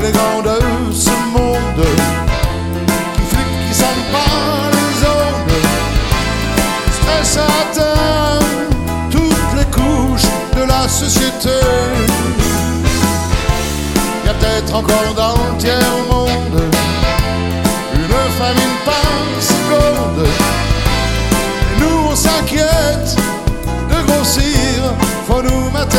les grands de ce monde qui flippent, qui sentent pas les ondes. Stress atteint toutes les couches de la société. Il y a peut-être encore dans le tiers-monde une famine par seconde. Et nous on s'inquiète de grossir, faut nous mater.